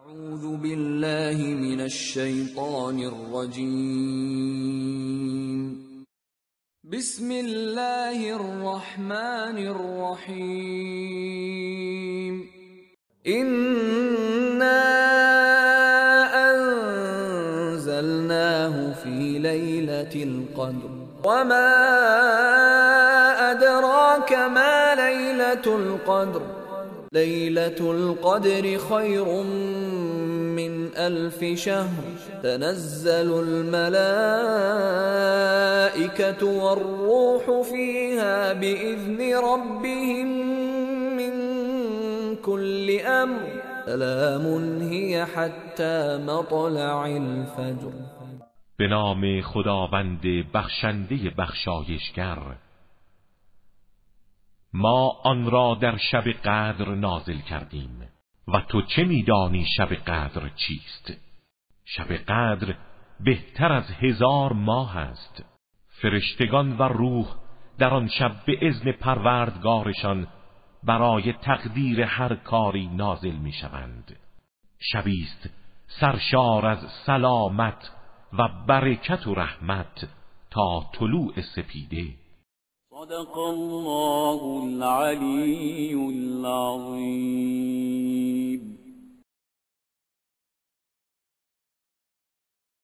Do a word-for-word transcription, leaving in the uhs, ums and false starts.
اعوذ بالله من الشیطان الرجیم. بسم الله الرحمن الرحیم. إنا أنزلناه في ليلة القدر وما أدراك ما ليلة القدر ليلة القدر خير من ألف شهر تنزل الملائكة والروح فيها بإذن ربهم من كل أمر سلام هي حتى مطلع الفجر. به نام خداوند بخشنده بخشایشگر. ما آن را در شب قدر نازل کردیم و تو چه میدانی شب قدر چیست؟ شب قدر بهتر از هزار ماه است. فرشتگان و روح در آن شب به اذن پروردگارشان برای تقدیر هر کاری نازل می شوند. شبی است سرشار از سلامت و برکت و رحمت تا طلوع سپیده. صدق الله العلی العظیم.